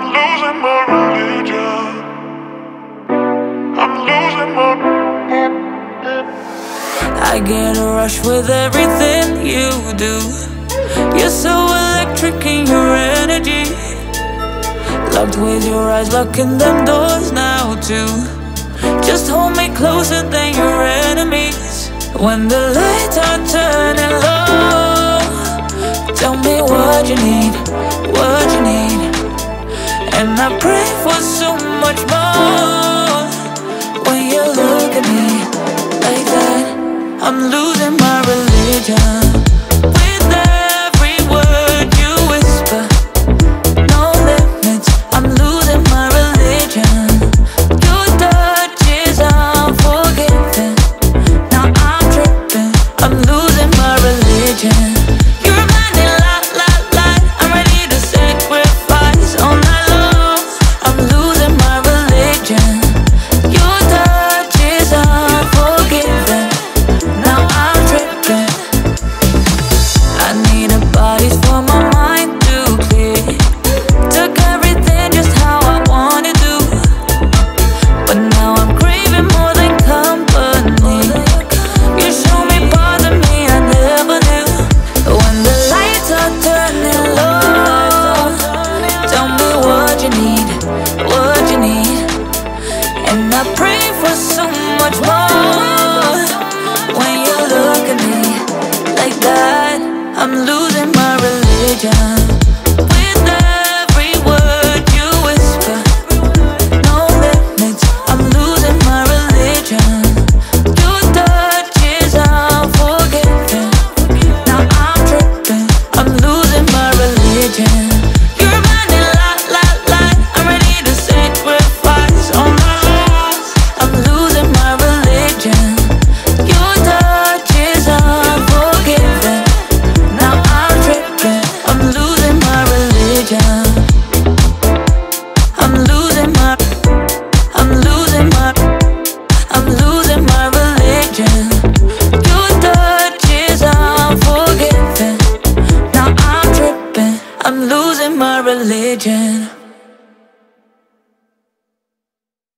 losing my religion. I'm losing my. I get a rush with everything you do. You're so electric in your energy. Locked with your eyes, locking them doors now too. Just hold me closer than your enemies. When the lights are turning low, tell me what you need, what you need. And I pray for so much more. When you look at me like that, I'm losing my religion. With every word you whisper, no limits, I'm losing my religion. Your touch is unforgiving. Now I'm tripping, I'm losing my religion. You remind me like I'm ready to sacrifice all night long. I'm losing my religion. Your touch is unforgiving. Now I'm tripping. I need a body for my mind to clear. Took everything just how I wanna do, but now I'm craving more than company. You show me parts of me I never knew. When the lights are turning low, tell me what you need, what you need. And I pray for so much more. When you look at me like that, I'm losing my religion. With every word you whisper, no limits, I'm losing my religion. Your touch is unforgiving. Now I'm tripping, I'm losing my religion. You remind me like I'm ready to sacrifice all my loss. I'm losing my religion. Your touch is unforgiving. Now I'm tripping, I'm losing my religion. I'm losing my religion. Your touch is unforgiving. Now I'm tripping, I'm losing my religion.